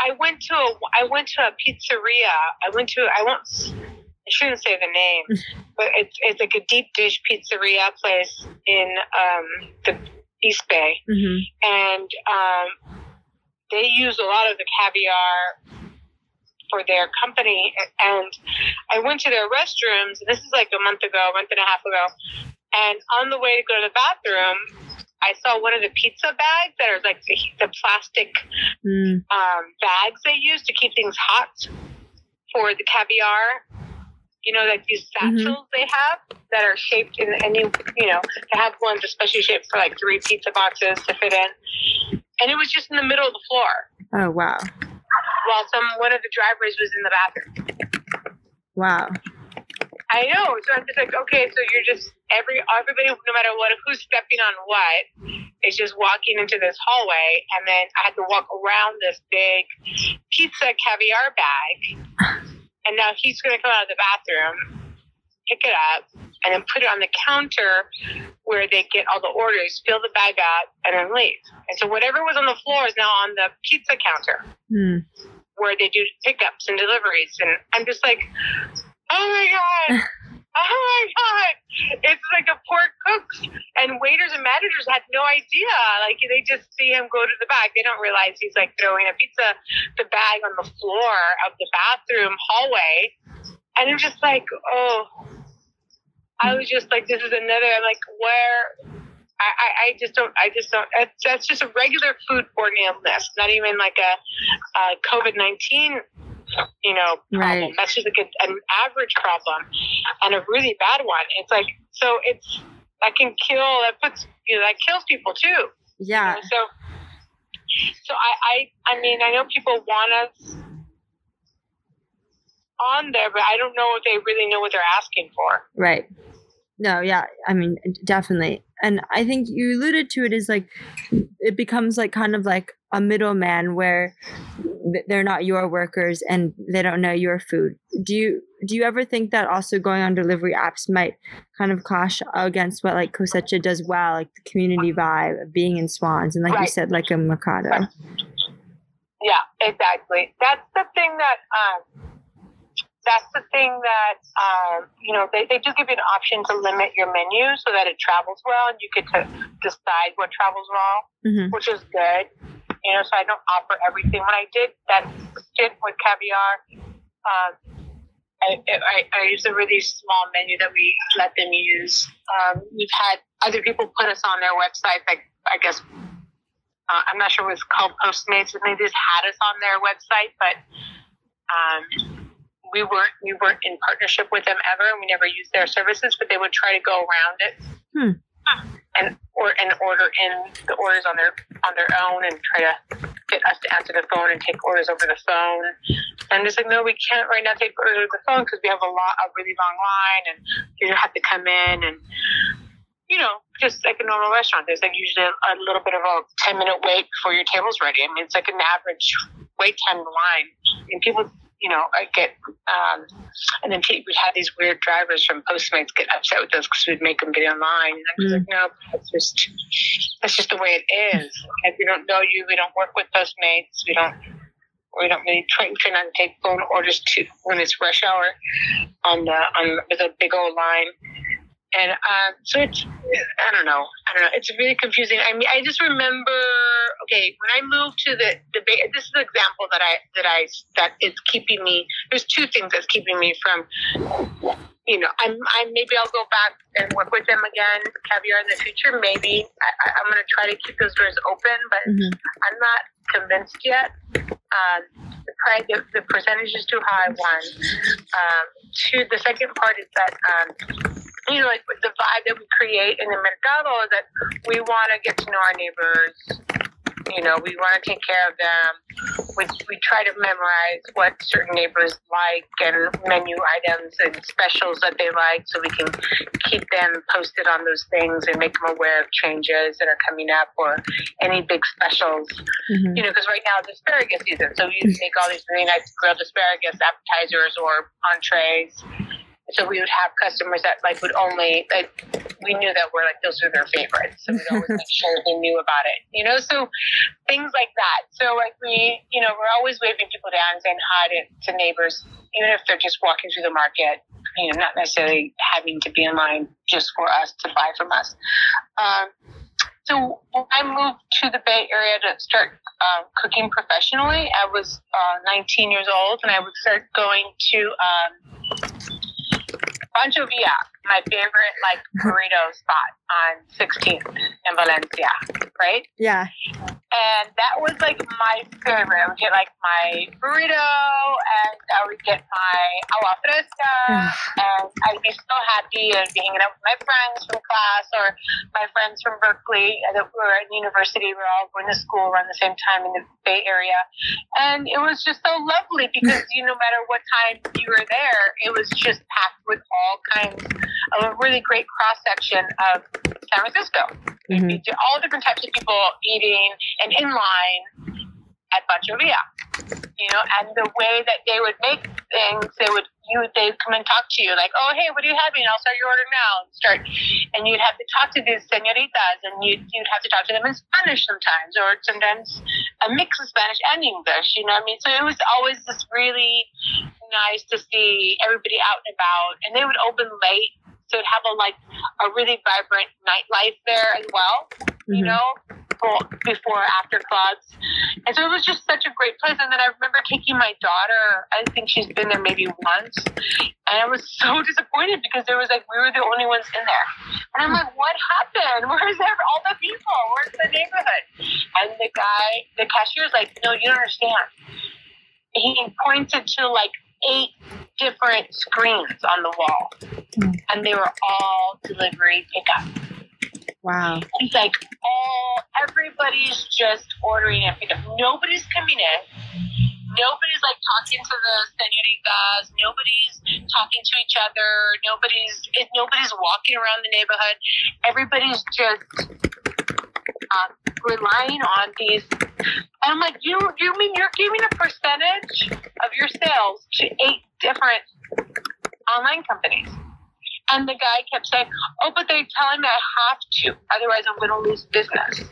I went to a pizzeria. I shouldn't say the name, but it's like a deep dish pizzeria place in the East Bay, and they use a lot of the caviar for their company. And I went to their restrooms. This is like a month and a half ago, and on the way to go to the bathroom, I saw one of the pizza bags that are like the plastic bags they use to keep things hot for the caviar. You know, like these satchels they have that are shaped in, and they have ones especially shaped for like 3 pizza boxes to fit in. And it was just in the middle of the floor. Oh, wow. While one of the drivers was in the bathroom. Wow. I know. So I'm just like, okay, so you're just everybody, no matter who's stepping on what, is just walking into this hallway, and then I had to walk around this big pizza caviar bag. And now he's going to come out of the bathroom, pick it up, and then put it on the counter where they get all the orders, fill the bag up, and then leave. And so whatever was on the floor is now on the pizza counter where they do pickups and deliveries. And I'm just like, oh my God. Oh my God. It's like a poor cook. And waiters and managers had no idea. Like, they just see him go to the back. They don't realize he's like throwing the bag on the floor of the bathroom hallway. And I'm just like, oh, I was just like, this is another, like, where I just don't, that's just a regular foodborne illness, not even like a COVID-19 problem. Right. That's just like an average problem and a really bad one. It's like, so that kills people too. Yeah. So I mean, I know people want us on there, but I don't know if they really know what they're asking for. Right. No, yeah. I mean, definitely. And I think you alluded to it as like, it becomes like kind of like a middleman where they're not your workers and they don't know your food. Do you ever think that also going on delivery apps might kind of clash against what like Cosecha does well, like the community vibe of being in Swans and like you said, like a Mercado? Right. Yeah, exactly. That's the thing that they do give you an option to limit your menu so that it travels well and you get to decide what travels well, which is good. So I don't offer everything. When I did that stint with caviar, I used a really small menu that we let them use. We've had other people put us on their website, like, I guess, I'm not sure what it's called, Postmates, but they just had us on their website, but we weren't in partnership with them ever, and we never used their services, but they would try to go around it and order in the orders on their own and try to get us to answer the phone and take orders over the phone. And I'm just like, no, we can't right now take orders over the phone because we have a really long line, and you have to come in and, just like a normal restaurant. There's like usually a little bit of a 10-minute wait before your table's ready. I mean, it's like an average wait time in the line, and people, I get, and then we'd have these weird drivers from Postmates get upset with us because we'd make them get online. And I'm just like, no, that's just the way it is. Like, we don't know you. We don't work with Postmates. We don't really try not to take phone orders when it's rush hour with a big old line. And so it's, I don't know. It's really confusing. I mean, I just remember, when I moved to the Bay, this is an example that is keeping me. There's 2 things that's keeping me from. Maybe I'll go back and work with them again, caviar, in the future. Maybe I'm going to try to keep those doors open, but I'm not convinced yet. The percentage is too high. 1, 2. The second part is that. Like the vibe that we create in the Mercado is that we want to get to know our neighbors. We want to take care of them. We try to memorize what certain neighbors like and menu items and specials that they like, so we can keep them posted on those things and make them aware of changes that are coming up or any big specials. Because right now it's asparagus season, so we make all these really nice grilled asparagus appetizers or entrees. So we would have customers that like would only like we knew that we're like those are their favorites, so we'd always make sure they knew about it, you know. So things like that. So like we, you know, we're always waving people down, saying hi to neighbors, even if they're just walking through the market. You know, not necessarily having to be in line just for us to buy from us. So when I moved to the Bay Area to start cooking professionally, I was 19 years old, and I would start going to Pancho Villa, my favorite like burrito spot on 16th in Valencia, right? Yeah. And that was like my favorite. I would get like my burrito, and I would get my agua fresca, and I'd be so happy and be hanging out with my friends from class or my friends from Berkeley that were at university. We were all going to school around the same time in the Bay Area. And it was just so lovely because no matter what time you were there, it was just packed with all kinds of a really great cross-section of San Francisco. Mm-hmm. All different types of people eating and in line at Pancho Villa, and the way that they would make things, they'd come and talk to you like, oh, hey, what are you having? I'll start your order now. And you'd have to talk to these señoritas, and you'd have to talk to them in Spanish sometimes, or sometimes a mix of Spanish and English, you know what I mean? So it was always just really nice to see everybody out and about, and they would open late. So it'd have a really vibrant nightlife there as well, before after clubs. And so it was just such a great place. And then I remember taking my daughter, I think she's been there maybe once, and I was so disappointed because there was we were the only ones in there. And I'm like, what happened? Where's all the people? Where's the neighborhood? And the cashier's like, no, you don't understand. He pointed to 8 different screens on the wall, and they were all delivery pickup. Wow. It's everybody's just ordering and pickup. Nobody's coming in. Nobody's talking to the señoritas. Nobody's talking to each other. Nobody's walking around the neighborhood. Everybody's just relying on these. And I'm like, you mean you're giving a percentage of your sales to 8 different online companies? And the guy kept saying, oh, but they're telling me I have to, otherwise I'm going to lose business.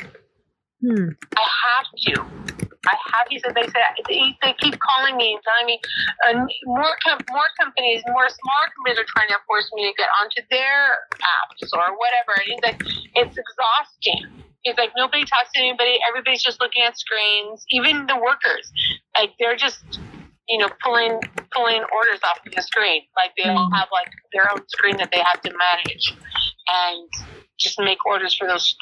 I have to. He said, they keep calling me and telling me more companies, more smaller companies are trying to force me to get onto their apps or whatever. And he's like, it's exhausting. He's like, nobody talks to anybody. Everybody's just looking at screens. Even the workers, they're just, pulling orders off of the screen. They all have their own screen that they have to manage and just make orders for those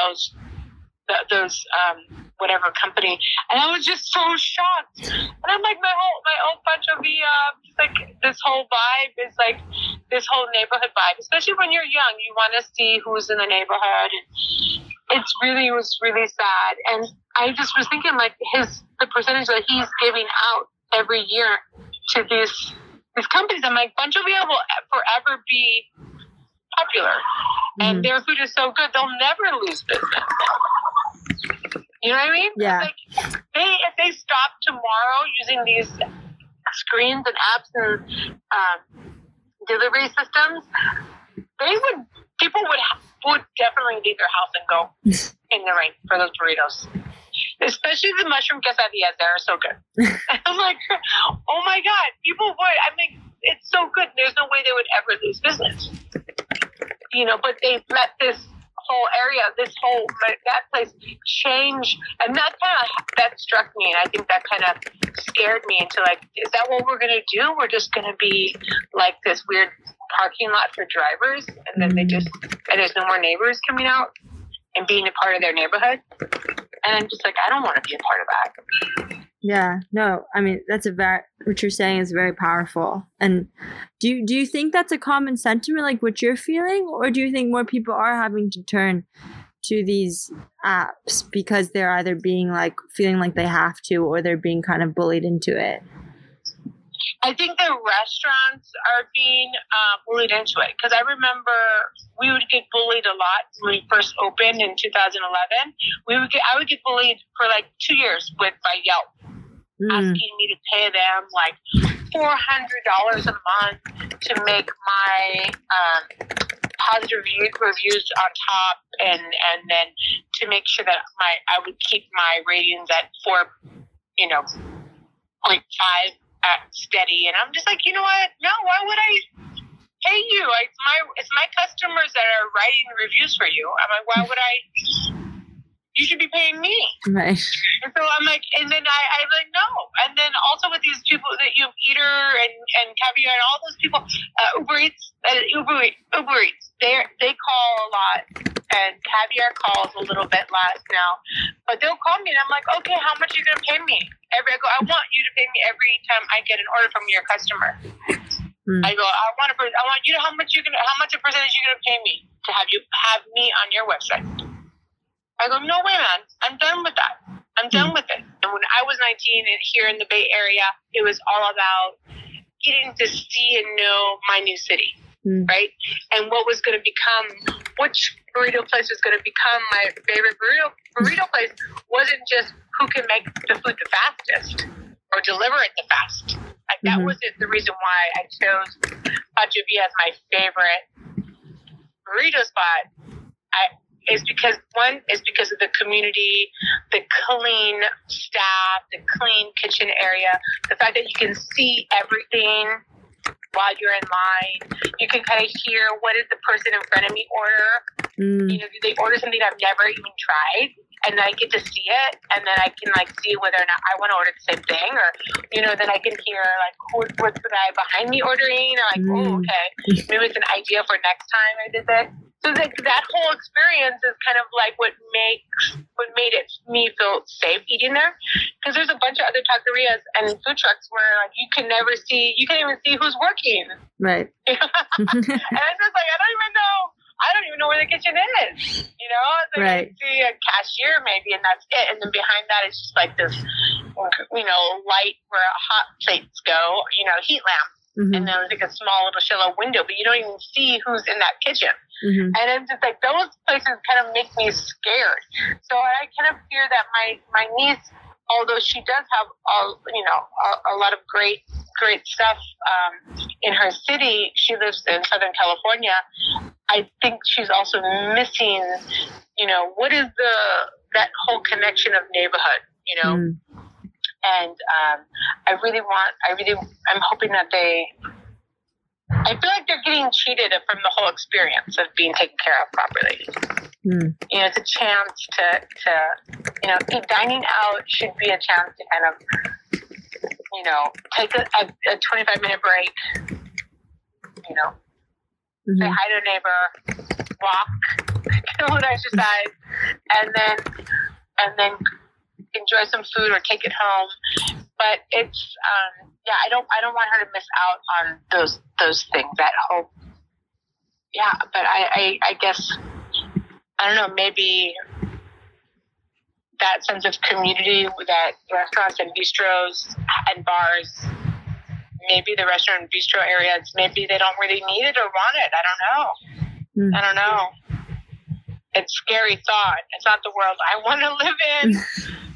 whatever company. And I was just so shocked. And I'm like, my old Pancho Villa, this whole vibe is this whole neighborhood vibe. Especially when you're young, you want to see who's in the neighborhood. And it was really sad. And I just was thinking the percentage that he's giving out every year to these companies. I'm like, Pancho Villa will forever be popular. And their food is so good, they'll never lose business. You know what I mean? Yeah. If they stop tomorrow using these screens and apps and delivery systems, people would definitely leave their house and go in the rain for those burritos. Especially the mushroom quesadillas, they're so good. I'm like, oh my God, people would. I mean, it's so good. There's no way they would ever lose business. But they let this whole area, that place change. And that struck me. And I think that kind of scared me into is that what we're going to do? We're just going to be this weird parking lot for drivers. And then and there's no more neighbors coming out and being a part of their neighborhood. And I'm just I don't want to be a part of that. Yeah, no, I mean, what you're saying is very powerful. And do you think that's a common sentiment, what you're feeling? Or do you think more people are having to turn to these apps because they're either being feeling like they have to, or they're being kind of bullied into it? I think the restaurants are being bullied into it. Because I remember we would get bullied a lot when we first opened in 2011. I would get bullied for 2 years by Yelp, asking me to pay them $400 a month to make my positive reviews on top, and then to make sure that I would keep my ratings at 4.5 steady. And I'm just like, you know what? No, why would I pay you? It's my customers that are writing reviews for you. I'm like, why would I? You should be paying me. Right. And so I'm like, and then I'm like, no. And then also with these people that you have Eater and Caviar and all those people, Uber Eats, they call a lot, and Caviar calls a little bit less now. But they'll call me, and I'm like, okay, how much are you going to pay me? I want you to pay me every time I get an order from your customer. I go, I want you to how much a percentage you're gonna pay me to have me on your website. I go, no way, man. I'm done with that. I'm done with it. And when I was 19 and here in the Bay Area, it was all about getting to see and know my new city, right? And what was going to become, which burrito place was going to become my favorite burrito place wasn't just who can make the food the fastest or deliver it the fast. Like, that wasn't the reason why I chose Pancho Villa as my favorite burrito spot. Is because of the community, the clean staff, the clean kitchen area, the fact that you can see everything while you're in line. You can kind of hear what did the person in front of me order. Do they order something I've never even tried? And then I get to see it, and then I can see whether or not I want to order the same thing, or then I can hear what's the guy behind me ordering. I'm like, oh, okay, maybe it's an idea for next time I did this. So that whole experience is kind of like what made me feel safe eating there, because there's a bunch of other taquerias and food trucks where you can even see who's working. Right. And it's just like, I don't even know where the kitchen is. I see a cashier maybe, and that's it. And then behind that is just like this, light where hot plates go, heat lamp. And then there's like a small little shallow window, but you don't even see who's in that kitchen. And it's just like those places kind of make me scared. So I kind of fear that my niece, although she does have a lot of great stuff in her city, she lives in Southern California. I think she's also missing, what is that whole connection of neighborhood, And I'm hoping that I feel like they're getting cheated from the whole experience of being taken care of properly. It's a chance to dining out should be a chance to kind of, take a 25-minute break, say hi to a neighbor, walk, get a little exercise, and then enjoy some food or take it home. But it's I don't want her to miss out on those things. That hope. Yeah, but I guess I don't know, maybe that sense of community that restaurants and bistros and bars, maybe the restaurant and bistro areas, maybe they don't really need it or want it. I don't know. It's a scary thought. It's not the world I want to live in.